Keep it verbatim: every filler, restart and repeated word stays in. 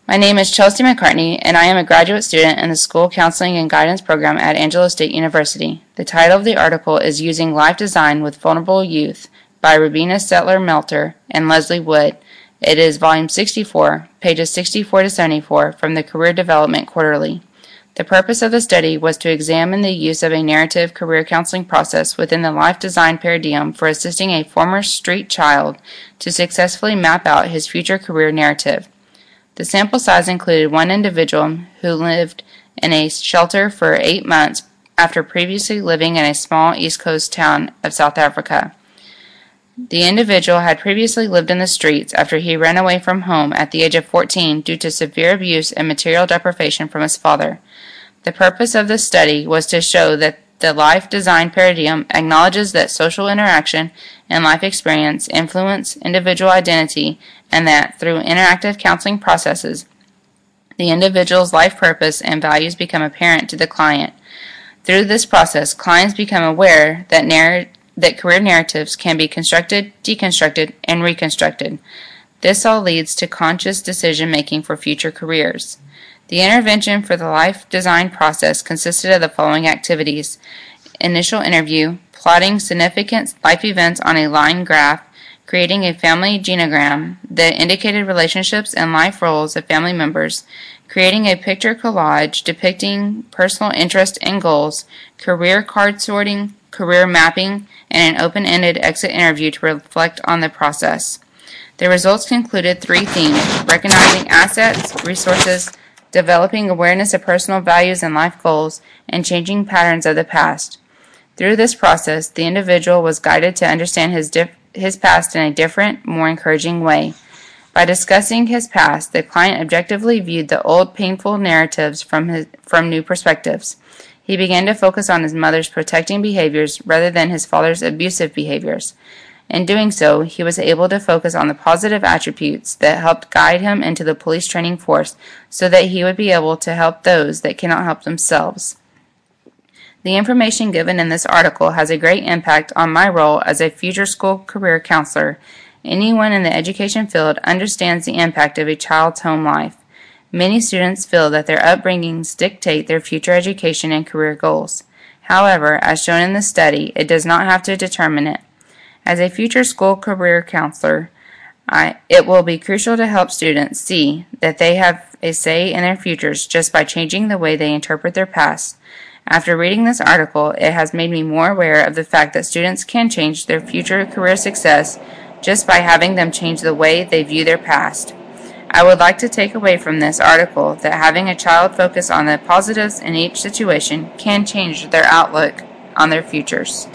My name is Chelsea McCartney, and I am a graduate student in the School Counseling and Guidance program at Angelo State University. The title of the article is Using Life Design with Vulnerable Youth by Rubina Settler-Melter and Leslie Wood. It is volume sixty-four, pages sixty-four to seventy-four from the Career Development Quarterly. The purpose of the study was to examine the use of a narrative career counseling process within the life design paradigm for assisting a former street child to successfully map out his future career narrative. The sample size included one individual who lived in a shelter for eight months after previously living in a small East Coast town of South Africa. The individual had previously lived in the streets after he ran away from home at the age of fourteen due to severe abuse and material deprivation from his father. The purpose of this study was to show that the life design paradigm acknowledges that social interaction and life experience influence individual identity, and that through interactive counseling processes, the individual's life purpose and values become apparent to the client. Through this process, clients become aware that narr- that career narratives can be constructed, deconstructed, and reconstructed. This all leads to conscious decision-making for future careers. The intervention for the life design process consisted of the following activities: initial interview, plotting significant life events on a line graph, creating a family genogram that indicated relationships and life roles of family members, creating a picture collage depicting personal interests and goals, career card sorting, career mapping, and an open-ended exit interview to reflect on the process. The results concluded three themes: recognizing assets, resources, developing awareness of personal values and life goals, and changing patterns of the past. Through this process, the individual was guided to understand his dif- his past in a different, more encouraging way. By discussing his past, the client objectively viewed the old painful narratives from his, from new perspectives. He began to focus on his mother's protecting behaviors rather than his father's abusive behaviors. In doing so, he was able to focus on the positive attributes that helped guide him into the police training force so that he would be able to help those that cannot help themselves. The information given in this article has a great impact on my role as a future school career counselor. Anyone in the education field understands the impact of a child's home life. Many students feel that their upbringings dictate their future education and career goals. However, as shown in the study, it does not have to determine it. As a future school career counselor, I, it will be crucial to help students see that they have a say in their futures just by changing the way they interpret their past. After reading this article, it has made me more aware of the fact that students can change their future career success just by having them change the way they view their past. I would like to take away from this article that having a child focus on the positives in each situation can change their outlook on their futures.